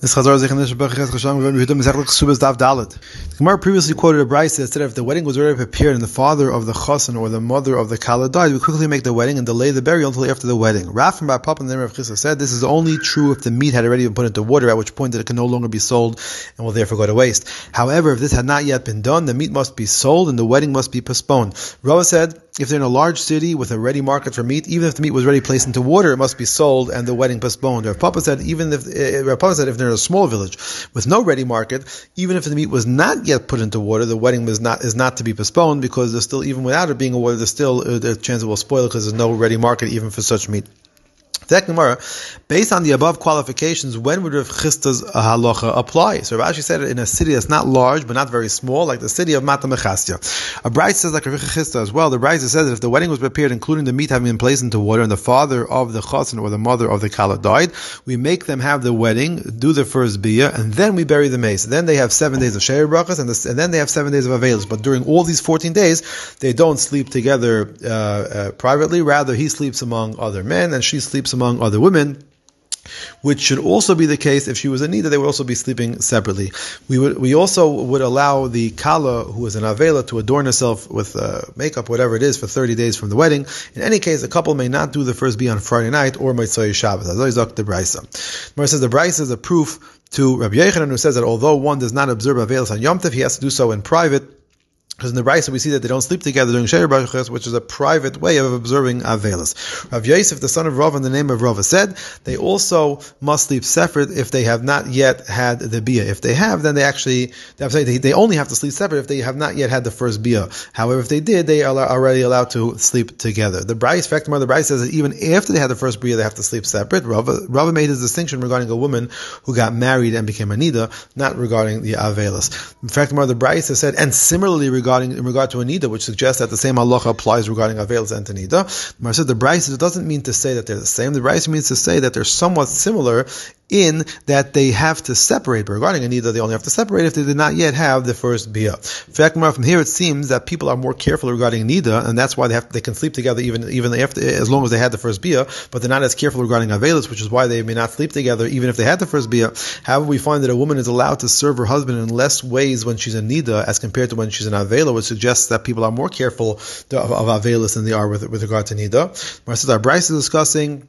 The Gemara previously quoted a brayso that said if the wedding was already prepared and the father of the chassan or the mother of the kala died, we quickly make the wedding and delay the burial until after the wedding. Raf and Bar Papa and the name of Chisda said this is only true if the meat had already been put into water, at which point it can no longer be sold and will therefore go to waste. However, if this had not yet been done, the meat must be sold and the wedding must be postponed. Rava said if they're in a large city with a ready market for meat, even if the meat was already placed into water, it must be sold and the wedding postponed. Rav Papa said if they're in a small village with no ready market, even if the meat was not yet put into water, the wedding is not to be postponed, because there's still, even without it being a water, there's still the chance it will spoil because there's no ready market even for such meat. Gemara, based on the above qualifications, when would Rav Chisda's halacha apply? So Rav Ashi said it in a city that's not large but not very small, like the city of Mata Mechastia. A brayso says like Rav Chisda as well. The brayso says that if the wedding was prepared, including the meat having been placed into water, and the father of the chassan or the mother of the kala died, we make them have the wedding, do the first biyah, and then we bury the mace. Then they have 7 days of she'er brachas, and then they have 7 days of avelus. But during all these 14 days, they don't sleep together privately. Rather, he sleeps among other men and she sleeps among other women, which should also be the case if she was a nida. They would also be sleeping separately. We also would allow the kala, who is an avela, to adorn herself with makeup, whatever it is, for 30 days from the wedding. In any case, the couple may not do the first biyah on Friday night or Motzei Shabbos. As always, the brayso. Gemara says the brayso is a proof to Rabbi Yochanan, who says that although one does not observe avelos on Yom Tov, he has to do so in private. Because in the brayso we see that they don't sleep together during she'er brachas, which is a private way of observing avelos. Rav Yosef, the son of Rav, in the name of Rava, said they also must sleep separate if they have not yet had the biyah. If they have, then they only have to sleep separate if they have not yet had the first biyah. However, if they did, they are already allowed to sleep together. The brayso says that even after they had the first biyah, they have to sleep separate. Rava made his distinction regarding a woman who got married and became a nida, not regarding the avelos. In fact, the brayso said, and similarly in regard to a nida, which suggests that the same halacha applies regarding avelos and to nida. Mar said the brayso doesn't mean to say that they're the same. The brayso means to say that they're somewhat similar in that they have to separate. But regarding a nida, they only have to separate if they did not yet have the first biyah. In fact, from here it seems that people are more careful regarding nida, and that's why they can sleep together even after, as long as they had the first biyah. But they're not as careful regarding avelos, which is why they may not sleep together even if they had the first biyah. However, we find that a woman is allowed to serve her husband in less ways when she's a nida as compared to when she's an avela, which suggests that people are more careful of avelos than they are with regard to nida. Our brayso is discussing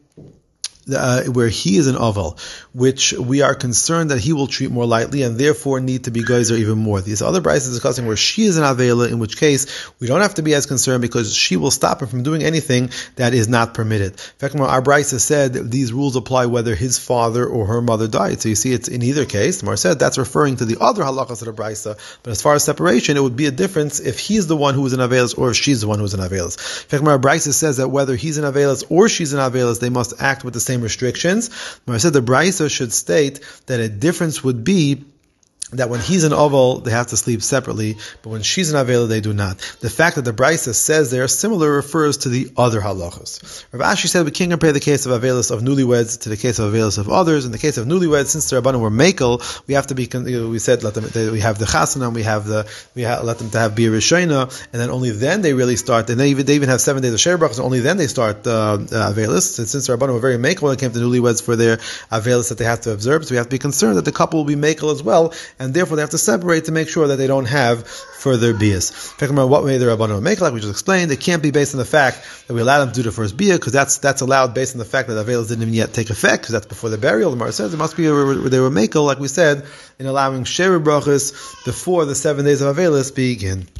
where he is an aval, which we are concerned that he will treat more lightly and therefore need to be geyser even more. These other braysos discussing where she is an avela, in which case we don't have to be as concerned because she will stop him from doing anything that is not permitted. In fact, our brayso said these rules apply whether his father or her mother died. So you see, it's in either case. Mar said that's referring to the other halachas of the brayso, but as far as separation, it would be a difference if he's the one who is an avelas or if she's the one who is an avelas. In fact, our brayso says that whether he's an avelas or she's an avelas, they must act with the same restrictions. I said the brayso should state that a difference would be that when he's an oval, they have to sleep separately, but when she's an avela, they do not. The fact that the brayso says they are similar refers to the other halachos. Rav Ashi said we can't compare the case of avelas of newlyweds to the case of avelas of others. In the case of newlyweds, since the Rabbanan were makel, we have to be. We said we have the chasana, we let them to have bir rishona, and then only then they really start. And they even have 7 days of she'er brachas, and only then they start avelas. Since the Rabbanan were very makel when it came to newlyweds for their avelas that they have to observe, so we have to be concerned that the couple will be makel as well, and therefore they have to separate to make sure that they don't have further biyas. In fact, what way the Rabbanan make, like we just explained, it can't be based on the fact that we allow them to do the first biyah, because that's allowed based on the fact that the avelos didn't even yet take effect, because that's before the burial. The Gemara says it must be where they were makel, like we said, in allowing she'er brachas before the 7 days of avelos begin.